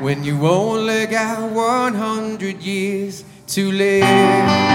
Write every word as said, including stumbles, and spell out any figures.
when you only got one hundred years to live.